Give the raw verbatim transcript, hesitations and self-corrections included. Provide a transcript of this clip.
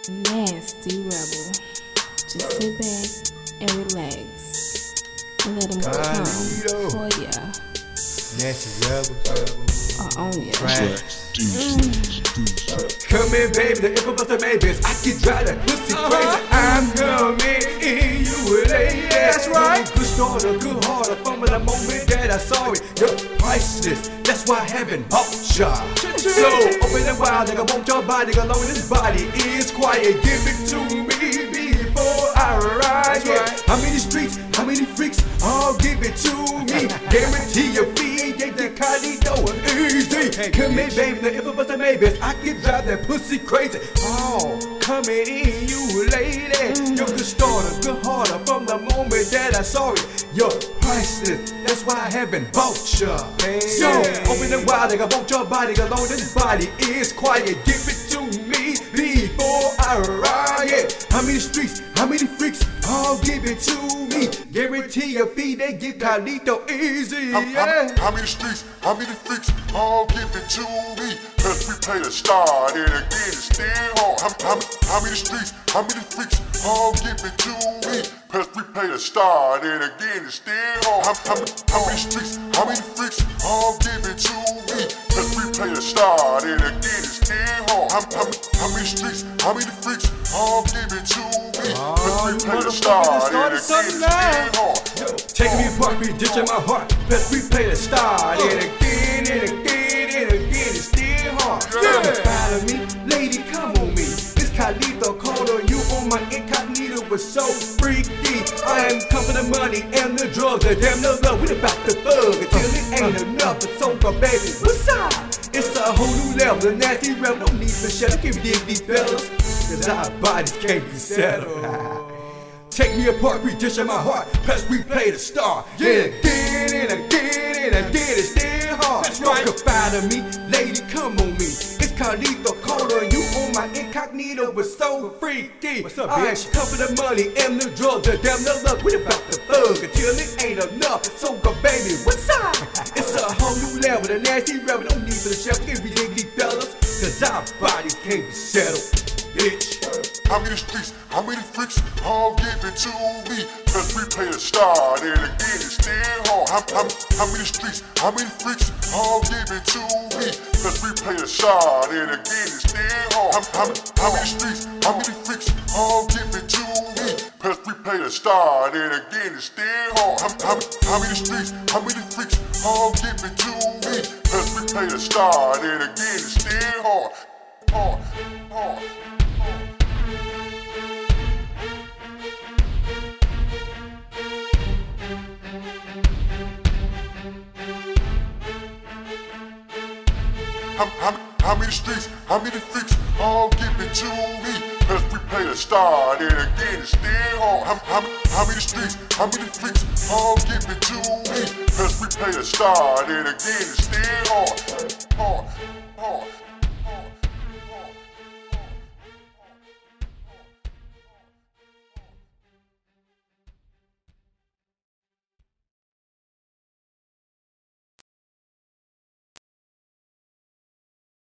Nasty rebel. Just sit back and relax and let him come for ya. Nasty rebel. Or on ya. Right. Mm. Come in, baby, the infamous the maybes. I can drive that pussy crazy. I'm coming in, you a lady. That's right. Good starter, good harder. From the moment that I saw it, you're priceless. That's why heaven bought ya. So open and wild, nigga, want your body, nigga, long this body is quiet. Give it to me before I ride. Yeah. How many streets, how many freaks? All give it to me. Guarantee your feet, get the Carlito easy. Come in, baby, the infamous the maybes. I can drive that pussy crazy. Oh, coming in, you lady. You're the starter, good harder. From the moment that I saw it, you're priceless. That's why I haven't bought ya. So open and wild, nigga, want your body, cause all this body is quiet. Give it to me before I ride. Yeah. How many streets, how many freaks? All give it to me. Guarantee your feet, they get Carlito easy. How, Yeah. how, how many streets, how many freaks, all give it to me. Cause we play the star, and again it's still hard. How, how, how many streets, how many freaks, all give it to me. Cause we play the star, and again it's still hard. How, how, how many streets, how many freaks, all give it to me. Cause we play the star, and again it's still hard. How, how, how many streets, how many freaks, all give it to me. Cause we play the star, and again it's still hard. Taking me apart, we ditching my heart. Plus we play the star, and again and again and again it's still hard. Yeah. Follow me, lady, come on me. It's Carlito, called on you on my incognito was so freaky. I am come for the money and the drugs, the damn no love. We about to thug until it ain't enough. It's over, baby. What's up? It's a whole new level, the nasty rebel. Don't need to shut up, give me these fellas, cause our bodies can't be settled. Take me apart, we dish in my heart, plus we play the star. Yeah, again and again and again, it's still hard. That's right. Don't confide in me, lady, come on me. It's Carlito, called on you on my incognito, was so freaky. What's up, bitch? I come for the money and the drugs, the damn no luck. We about to thug until it ain't enough. So go, baby, what's up? It's a whole new level, the nasty rebel. Don't need for the chef, give me these fellas, cause our bodies can't be settled, bitch. How many streets, how many freaks, all give it to me. Cause we play the star, and again it's still hard. How, how, how many streets, how many freaks, all give it to me. Cause we play the star, and again it's still hard. How, how, how many streets, how many freaks, all give it to me. Cause we play the star, and again it's still hard. How, how, how many streets, how many freaks, all give it to me. Cause we play the star, and again it's still hard. Hard, hard. How, how, how many streets, how many freaks, all give it to me. Cause we play the star, and again it's still hard. How, how, how many streets, how many freaks, all give it to me. Cause we play the star, and again it's still hard. Hard, hard.